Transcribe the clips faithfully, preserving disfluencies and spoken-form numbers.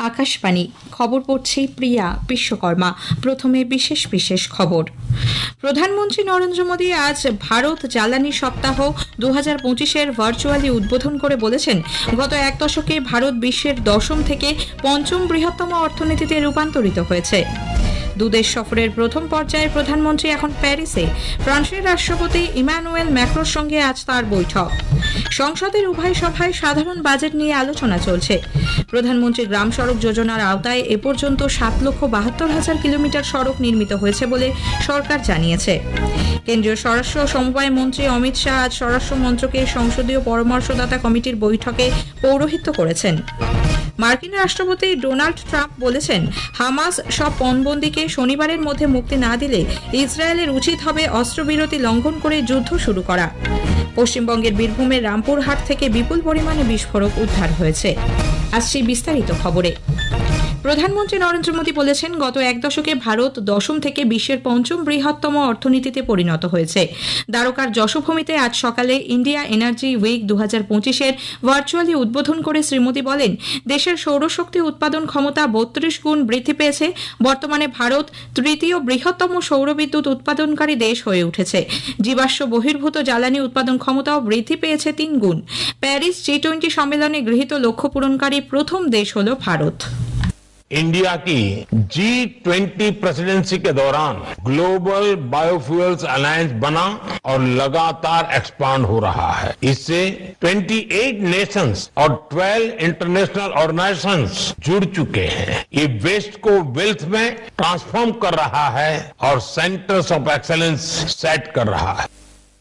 আকাশবাণী খবর পড়ছি প্রিয়া বিশ্বকর্মা। প্রথমে বিশেষ বিশেষ খবর। প্রধানমন্ত্রী নরেন্দ্র মোদী আজ ভারত জ্বালানি সপ্তাহ দু হাজার পঁচিশের ভার্চুয়ালি উদ্বোধন করে বলেছেন, গত এক দশকে ভারত বিশ্বের দশম থেকে পঞ্চম বৃহত্তম অর্থনীতিতে রূপান্তরিত হয়েছে। দুদেশ সফরের প্রথম পর্যায়ে প্রধানমন্ত্রী এখন প্যারিসে। ফ্রান্সের রাষ্ট্রপতি ইমানুয়েল ম্যাক্রোর সঙ্গে আজ তার বৈঠক। সংসদের উভয় সভায় সাধারণ বাজেট নিয়ে আলোচনা চলছে। প্রধানমন্ত্রী গ্রাম সড়ক যোজনার আওতায় এ পর্যন্ত সাত লক্ষ বাহাত্তর হাজার কিলোমিটার সড়ক নির্মিত হয়েছে বলে সরকার জানিয়েছে। কেন্দ্রীয় স্বরাষ্ট্র সমবায় মন্ত্রী অমিত শাহ আজ স্বরাষ্ট্র মন্ত্রকের সংসদীয় পরামর্শদাতা কমিটির বৈঠকে পৌরোহিত্য করেছেন। মার্কিন রাষ্ট্রপতি ডোনাল্ড ট্রাম্প বলেছেন, হামাস সব পণবন্দীকে শনিবারের মধ্যে মুক্তি না দিলে ইসরায়েলের উচিত হবে অস্ত্রবিরতি লঙ্ঘন করে যুদ্ধ শুরু করা। পশ্চিমবঙ্গের বীরভূমের রামপুরহাট থেকে বিপুল পরিমাণে বিস্ফোরক উদ্ধার হয়েছে। আসছি বিস্তারিত খবরে। প্রধানমন্ত্রী নরেন্দ্র মোদী বলেছেন, গত এক দশকে ভারত দশম থেকে বিশ্বের পঞ্চম বৃহত্তম অর্থনীতিতে পরিণত হয়েছে। দ্বারকার যশোভূমিতে আজ সকালে ইন্ডিয়া এনার্জি উইক দু হাজার পঁচিশের ভার্চুয়ালি উদ্বোধন করে শ্রী মোদী বলেন, দেশের সৌরশক্তি উৎপাদন ক্ষমতা বত্রিশ গুণ বৃদ্ধি পেয়েছে। বর্তমানে ভারত তৃতীয় বৃহত্তম সৌরবিদ্যুৎ উৎপাদনকারী দেশ হয়ে উঠেছে। জীবাশ্ম বহির্ভূত জ্বালানি উৎপাদন ক্ষমতাও বৃদ্ধি পেয়েছে তিন গুণ। প্যারিস জি টোয়েন্টি সম্মেলনে গৃহীত লক্ষ্য পূরণকারী প্রথম দেশ হল ভারত। इंडिया की जी ट्वेंटी प्रेसिडेंसी के दौरान ग्लोबल बायोफ्यूल्स अलायंस बना और लगातार एक्सपांड हो रहा है। इससे अट्ठाईस नेशंस और बारह इंटरनेशनल ऑर्गेनाइजेशंस जुड़ चुके हैं। ये वेस्ट को वेल्थ में ट्रांसफॉर्म कर रहा है और सेंटर्स ऑफ एक्सेलेंस सेट कर रहा है।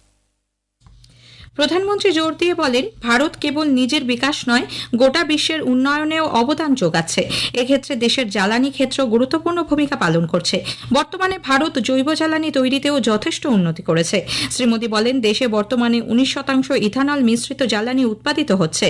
প্রধানমন্ত্রী জোর দিয়ে বলেন, ভারত কেবল নিজের বিকাশ নয়, গোটা বিশ্বের উন্নয়নেও অবদান যোগাচ্ছে। এক্ষেত্রে দেশের জ্বালানি ক্ষেত্র গুরুত্বপূর্ণ ভূমিকা পালন করছে। বর্তমানে ভারত জৈব জ্বালানি তৈরিতেও যথেষ্ট উন্নতি করেছে। শ্রী মোদী বলেন, দেশে বর্তমানে উনিশ শতাংশ ইথানল মিশ্রিত জ্বালানি উৎপাদিত হচ্ছে।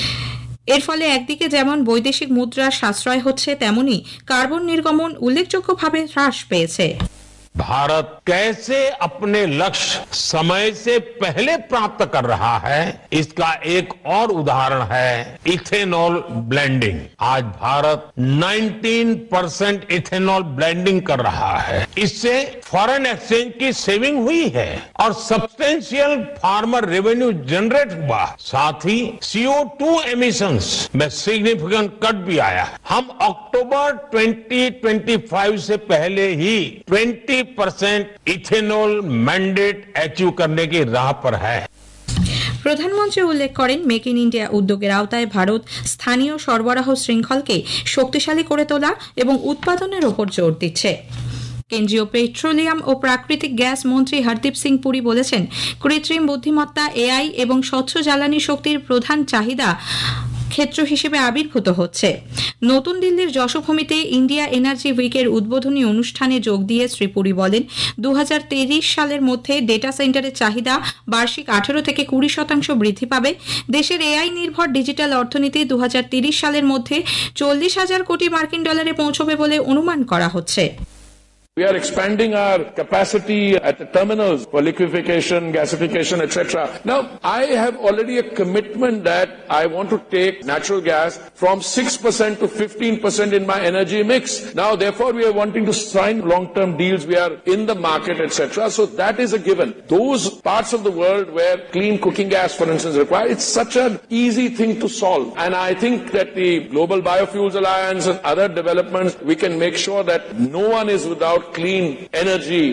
এর ফলে একদিকে যেমন বৈদেশিক মুদ্রার সাশ্রয় হচ্ছে, তেমনি কার্বন নির্গমন উল্লেখযোগ্যভাবে হ্রাস পেয়েছে। भारत कैसे अपने लक्ष्य समय से पहले प्राप्त कर रहा है, इसका एक और उदाहरण है इथेनॉल ब्लेंडिंग। आज भारत उन्नीस परसेंट इथेनॉल ब्लेंडिंग कर रहा है। इससे फॉरेन एक्सचेंज की सेविंग हुई है और सब्सटेंशियल फार्मर रेवेन्यू जनरेट हुआ। साथ ही सी ओ टू एमिशंस में सिग्निफिकेंट कट भी आया। हम अक्टूबर दो हज़ार पच्चीस से पहले ही बीस परसेंट इथेनॉल मैंडेट अचीव करने की राह पर है। প্রধানমন্ত্রী উল্লেখ করেন, মেক ইন ইন্ডিয়া উদ্যোগের আওতায় ভারত স্থানীয় সরবরাহ শৃঙ্খলকে শক্তিশালী করে তোলা এবং উৎপাদনের ওপর জোর দিচ্ছে। কেন্দ্রীয় পেট্রোলিয়াম ও প্রাকৃতিক গ্যাস মন্ত্রী হরদীপ সিং পুরী বলেছেন, কৃত্রিম বুদ্ধিমত্তা, এআই এবং স্বচ্ছ জ্বালানি শক্তির প্রধান চাহিদা ক্ষেত্র হিসেবে আবির্ভূত হচ্ছে। নতুন দিল্লির যশোভূমিতে ইন্ডিয়া এনার্জি উইকের উদ্বোধনী অনুষ্ঠানে যোগ দিয়ে শ্রী পুরী বলেন, দু হাজার তিরিশ সালের মধ্যে ডেটা সেন্টারের চাহিদা বার্ষিক আঠারো থেকে কুড়ি শতাংশ বৃদ্ধি পাবে। দেশের এআই নির্ভর ডিজিটাল অর্থনীতি দু হাজার তিরিশ সালের মধ্যে চল্লিশ হাজার কোটি মার্কিন ডলারে পৌঁছবে বলে অনুমান করা হচ্ছে। We are expanding our capacity at the terminals for liquefaction, gasification, et cetera. Now, I have already a commitment that I want to take natural gas from six percent to fifteen percent in my energy mix. Now, therefore, we are wanting to sign long-term deals. We are in the market, et cetera. So that is a given. Those parts of the world where clean cooking gas, for instance, is required, it's such an easy thing to solve. And I think that the Global Biofuels Alliance and other developments, we can make sure that no one is without clean energy.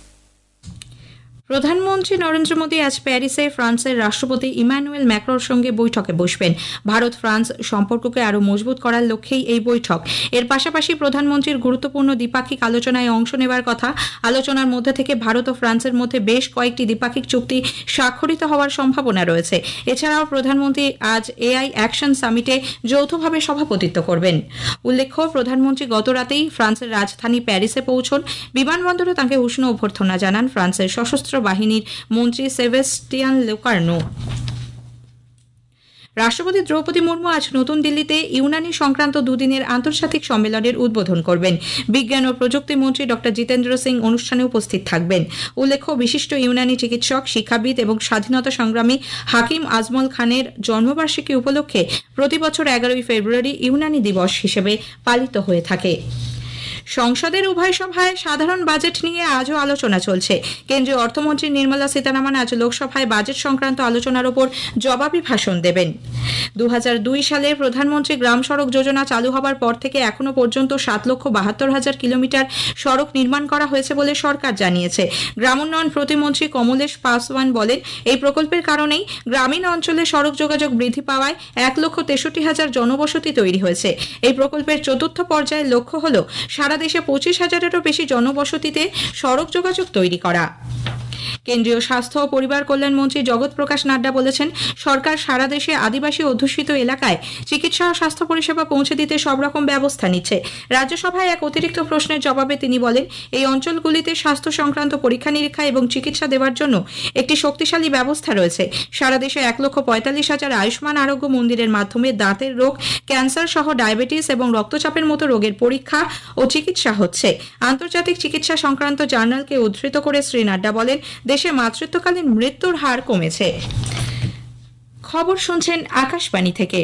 প্রধানমন্ত্রী নরেন্দ্র মোদী আজ প্যারিসে ফ্রান্সের রাষ্ট্রপতি Emmanuel ম্যাক্রোর সঙ্গে বৈঠকে বসবেন। Bharat France সম্পর্ককে আরও মজবুত করার লক্ষ্যেই এই বৈঠক। এর পাশাপাশি প্রধানমন্ত্রীর গুরুত্বপূর্ণ দ্বিপাক্ষিক আলোচনায় অংশ নেবার কথা। আলোচনার মধ্যে থেকে ভারত ও ফ্রান্সের মধ্যে বেশ কয়েকটি দ্বিপাক্ষিক চুক্তি স্বাক্ষরিত হওয়ার সম্ভাবনা রয়েছে। এছাড়াও প্রধানমন্ত্রী আজ এআই অ্যাকশন সামিটে যৌথভাবে সভাপতিত্ব করবেন। উল্লেখ্য, প্রধানমন্ত্রী গত রাতেই ফ্রান্সের রাজধানী প্যারিসে পৌঁছন। বিমানবন্দরে তাঁকে উষ্ণ অভ্যর্থনা জানান ফ্রান্সের সশস্ত্র বাহিনীর মন্ত্রী সেবেস্টিয়ান লেকার্নো। রাষ্ট্রপতি দ্রৌপদী মুর্মু আজ নতুন দিল্লিতে ইউনানি সংক্রান্ত দুদিনের আন্তর্জাতিক সম্মেলনের উদ্বোধন করবেন। বিজ্ঞান ও প্রযুক্তি মন্ত্রী ডক্টর জিতেন্দ্র সিং অনুষ্ঠানে উপস্থিত থাকবেন। উল্লেখ্য, বিশিষ্ট ইউনানি চিকিৎসক, শিক্ষাবিদ এবং স্বাধীনতা সংগ্রামী হাকিম আজমল খানের জন্মবার্ষিকী উপলক্ষে প্রতি বছর এগারোই ফেব্রুয়ারি ইউনানি দিবস হিসেবে পালিত হয়ে থাকে। সংসদের উভয় সভায় সাধারণ বাজেট নিয়ে আজও আলোচনা চলছে। কেন্দ্রীয় অর্থমন্ত্রী নির্মলা সীতারামন আজ লোকসভায় বাজেট সংক্রান্ত আলোচনার ওপর জবাবি ভাষণ দেবেন। দু হাজার দুই সালে প্রধানমন্ত্রী গ্রাম সড়ক যোজনা চালু হবার পর থেকে এখনো পর্যন্ত সাত লক্ষ বাহাত্তর হাজার কিলোমিটার সড়ক নির্মাণ করা হয়েছে বলে সরকার জানিয়েছে। গ্রামোন্নয়ন প্রতিমন্ত্রী কমলেশ পাসওয়ান বলেন, এই প্রকল্পের কারণেই গ্রামীণ অঞ্চলে সড়ক যোগাযোগ বৃদ্ধি পাওয়ায় এক লক্ষ তেষট্টি হাজার জনবসতি তৈরি হয়েছে। এই প্রকল্পের চতুর্থ পর্যায়ের লক্ষ্য হল সারা দেশে পঁচিশ হাজারেরও বেশি জনবসতিতে সড়ক যোগাযোগ তৈরি করা। কেন্দ্রীয় স্বাস্থ্য ও পরিবার কল্যাণ মন্ত্রী জগৎ প্রকাশ নাড্ডা বলেছেন, সরকার সারা দেশে আদিবাসী অধ্যুষিত এলাকায় চিকিৎসা ও স্বাস্থ্য পরিষেবা পৌঁছে দিতে সব রকম ব্যবস্থা নিচ্ছে। রাজ্যসভায় এক অতিরিক্ত প্রশ্নের জবাবে তিনি বলেন, এই অঞ্চলগুলিতে স্বাস্থ্য সংক্রান্ত পরীক্ষা নিরীক্ষা এবং চিকিৎসা দেওয়ার জন্য একটি শক্তিশালী ব্যবস্থা রয়েছে। সারা দেশে এক লক্ষ পঁয়তাল্লিশ হাজার আয়ুষ্মান আরোগ্য মন্দিরের মাধ্যমে দাঁতের রোগ, ক্যান্সার সহ ডায়াবেটিস এবং রক্তচাপের মতো রোগের পরীক্ষা ও চিকিৎসা হচ্ছে। আন্তর্জাতিক চিকিৎসা সংক্রান্ত জার্নালকে উদ্ধৃত করে শ্রী নাড্ডা বলেন, দেশে মাতৃত্বকালীন মৃত্যুর হার কমেছে। খবর শুনছেন আকাশবাণী থেকে।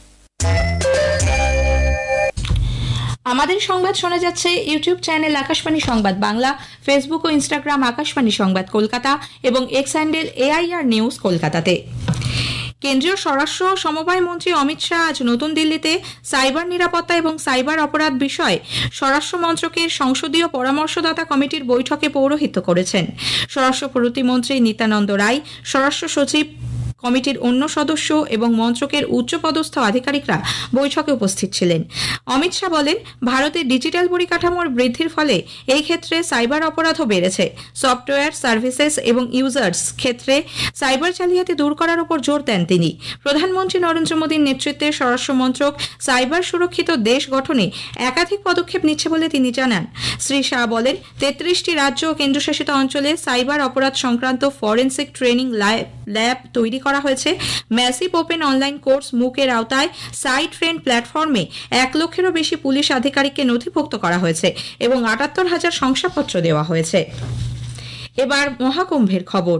আমাদের সংবাদ শোনা যাচ্ছে ইউটিউব চ্যানেল আকাশবাণী সংবাদ বাংলা, ফেসবুক ও ইনস্টাগ্রাম আকাশবাণী সংবাদ কলকাতা এবং এক্স হ্যান্ডেল এআইআর নিউজ কলকাতাতে। কেন্দ্রীয় স্বরাষ্ট্র সমবায় মন্ত্রী অমিত শাহ আজ নতুন দিল্লিতে সাইবার নিরাপত্তা এবং সাইবার অপরাধ বিষয়ে স্বরাষ্ট্র মন্ত্রকের সংসদীয় পরামর্শদাতা কমিটির বৈঠকে পৌরোহিত্য করেছেন। স্বরাষ্ট্র প্রতিমন্ত্রী নিত্যানন্দ রায়, স্বরাষ্ট্র সচিব, কমিটির অন্য সদস্য এবং মন্ত্রকের উচ্চপদস্থ আধিকারিকরা বৈঠকে উপস্থিত ছিলেন। অমিত শাহ বলেন, ভারতের ডিজিটাল পরিকাঠামোর বৃদ্ধির ফলে এই ক্ষেত্রে সাইবার অপরাধও বেড়েছে। সফটওয়্যার, সার্ভিসেস এবং ইউজার্স ক্ষেত্রে সাইবার জালিয়াতি দূর করার উপর জোর দেন তিনি। প্রধানমন্ত্রী নরেন্দ্র মোদীর নেতৃত্বে স্বরাষ্ট্র মন্ত্রক সাইবার সুরক্ষিত দেশ গঠনে একাধিক পদক্ষেপ নিচ্ছে বলে তিনি জানান। শ্রী শাহ বলেন, তেত্রিশটি রাজ্য ও কেন্দ্রশাসিত অঞ্চলে সাইবার অপরাধ সংক্রান্ত ফরেন্সিক ট্রেনিং ল্যাব তৈরি করা হয়েছে। ম্যাসিভ ওপেন অনলাইন কোর্স মুকের আওতায় সাই ট্রেন প্ল্যাটফর্মে এক লক্ষেরও বেশি পুলিশ আধিকারিককে নথিভুক্ত করা হয়েছে এবং আটাত্তর হাজার শংসাপত্র দেওয়া হয়েছে। এবার মহাকুম্ভের খবর।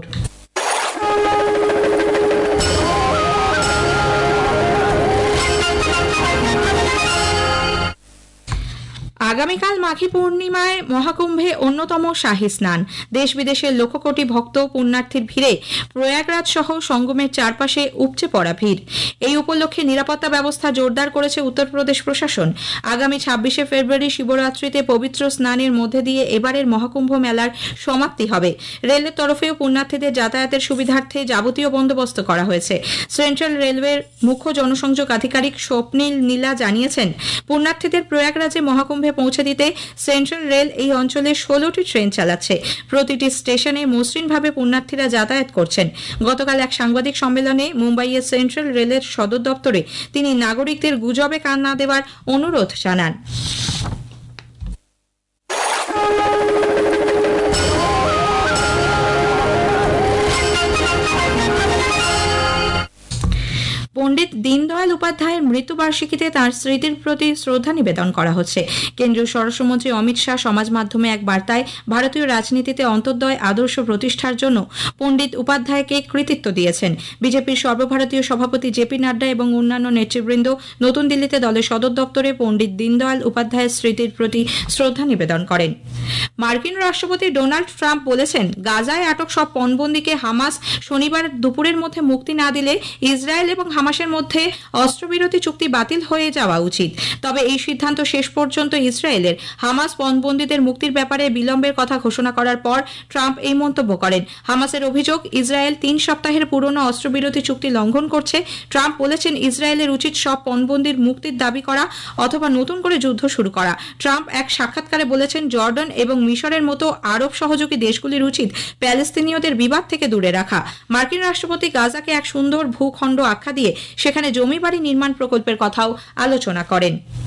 আগামীকাল মাঘী পূর্ণিমায় মহাকুম্ভে অন্যতম শাহী স্নান। দেশ বিদেশের লক্ষ কোটি ভক্ত পুণ্যার্থীর ভিড়ে প্রয়াগরাজ সহ সঙ্গমের চারপাশে উপচে পড়া ভিড়। এই উপলক্ষে নিরাপত্তা ব্যবস্থা জোরদার করেছে উত্তরপ্রদেশ প্রশাসন। আগামী ছাব্বিশে ফেব্রুয়ারি শিবরাত্রিতে পবিত্র স্নানের মধ্যে দিয়ে এবারের মহাকুম্ভ মেলার সমাপ্তি হবে। রেলের তরফেও পুণ্যার্থীদের যাতায়াতের সুবিধার্থে যাবতীয় বন্দোবস্ত করা হয়েছে। সেন্ট্রাল রেলওয়ের মুখ্য জনসংযোগ আধিকারিক স্বপ্নীল নীলা জানিয়েছেন, পুণ্যার্থীদের প্রয়াগরাজে মহাকুম্ভে পৌঁছে দিতে সেন্ট্রাল রেল এই অঞ্চলে ষোলোটি ট্রেন চালাচ্ছে। প্রতিটি স্টেশনে মসৃণভাবে পুণ্যার্থীরা যাতায়াত করছেন। গতকাল এক সাংবাদিক সম্মেলনে মুম্বাইয়ের সেন্ট্রাল রেলের সদর দপ্তরে তিনি নাগরিকদের গুজবে কান না দেওয়ার অনুরোধ জানান। পণ্ডিত দীনদয়াল উপাধ্যায়ের মৃত্যুবার্ষিকীতে তাঁর স্মৃতির প্রতি শ্রদ্ধা নিবেদন করা হচ্ছে। কেন্দ্রীয় স্বরাষ্ট্রমন্ত্রী অমিত শাহ সমাজ মাধ্যমে এক বার্তায় ভারতীয় রাজনীতিতে অন্তর্দয় আদর্শ প্রতিষ্ঠার জন্য পণ্ডিত উপাধ্যায়কে কৃতিত্ব দিয়েছেন। বিজেপির সর্বভারতীয় সভাপতি জেপি নাড্ডা এবং অন্যান্য নেতৃবৃন্দ নতুন দিল্লিতে দলের সদর দপ্তরে পণ্ডিত দীনদয়াল উপাধ্যায়ের স্মৃতির প্রতি শ্রদ্ধা নিবেদন করেন। মার্কিন রাষ্ট্রপতি ডোনাল্ড ট্রাম্প বলেছেন, গাজায় আটক সব পণবন্দীকে হামাস শনিবার দুপুরের মধ্যে মুক্তি না দিলে ইসরায়েল এবং হামাসের মধ্যে অস্ত্রবিরতি চুক্তি বাতিল হয়ে যাওয়া উচিত। তবে এই সিদ্ধান্ত শেষ পর্যন্ত ইসরায়েলের। হামাস পণবন্দীদের মুক্তির ব্যাপারে বিলম্বের কথা ঘোষণা করার পর ট্রাম্প এই মন্তব্য করেন। হামাসের অভিযোগ, ইসরায়েল তিন সপ্তাহের পুরনো অস্ত্রবিরতি চুক্তি লঙ্ঘন করছে। ট্রাম্প বলেছেন, ইসরায়েলের উচিত সব পণবন্দীর মুক্তির দাবি করা অথবা নতুন করে যুদ্ধ শুরু করা। ট্রাম্প এক সাক্ষাৎকারে বলেছেন, জর্ডান এবং মিশরের মতো আরব সহযোগী দেশগুলির উচিত প্যালেস্তিনীয়দের বিবাদ থেকে দূরে রাখা। মার্কিন রাষ্ট্রপতি গাজাকে এক সুন্দর ভূখণ্ড আখ্যা দিয়ে সেখানে জমি বাড়ি নির্মাণ প্রকল্পের কথাও আলোচনা করেন।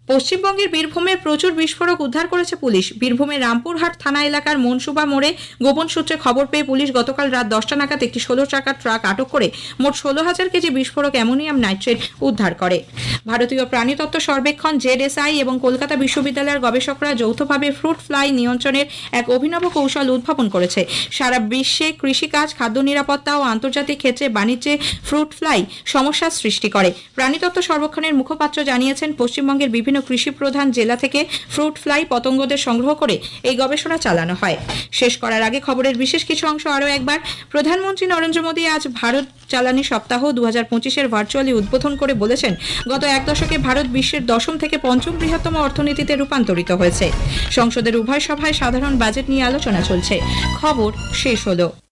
পশ্চিমবঙ্গের বীরভূমে প্রচুর বিস্ফোরক উদ্ধার করেছে পুলিশ। বীরভূমের রামপুরহাট থানা এলাকার মনসুবা মোড়ে গোপন সূত্রে খবর পেয়ে পুলিশ গতকাল রাত দশটা নাগাদ একটি ষোলো চাকার ট্রাক আটক করে মোট ষোলো হাজার কেজি বিস্ফোরক অ্যামোনিয়াম নাইট্রেট উদ্ধার করে। ভারতীয় প্রাণীতত্ত্ব সর্বেক্ষণ জেডএসআই এবং কলকাতা বিশ্ববিদ্যালয়ের গবেষকরা যৌথভাবে ফ্রুট ফ্লাই নিয়ন্ত্রণের এক অভিনব কৌশল উদ্ভাবন করেছে। সারা বিশ্বে কৃষিকাজ, খাদ্য নিরাপত্তা ও আন্তর্জাতিক ক্ষেত্রে বাণিজ্যে ফ্রুট ফ্লাই সমস্যার সৃষ্টি করে। প্রাণীতত্ত্ব সর্বেক্ষণের মুখপাত্র জানিয়েছেন, পশ্চিমবঙ্গের বিভিন্ন কৃষি প্রধান জেলা থেকে ফ্রুট ফ্লাই পতঙ্গদের সংগ্রহ করে এই গবেষণা চালানো হয়। শেষ করার আগে খবরের বিশেষ কিছু অংশ আরও একবার। প্রধানমন্ত্রী নরেন্দ্র মোদী আজ ভারত জ্বালানি সপ্তাহ দু হাজার পঁচিশের ভার্চুয়ালি উদ্বোধন করে বলেছেন, গত এক দশকে ভারত বিশ্বের দশম থেকে পঞ্চম বৃহত্তম অর্থনীতিতে রূপান্তরিত হয়েছে। সংসদের উভয় সভায় সাধারণ বাজেট নিয়ে আলোচনা চলছে। খবর শেষ হলো।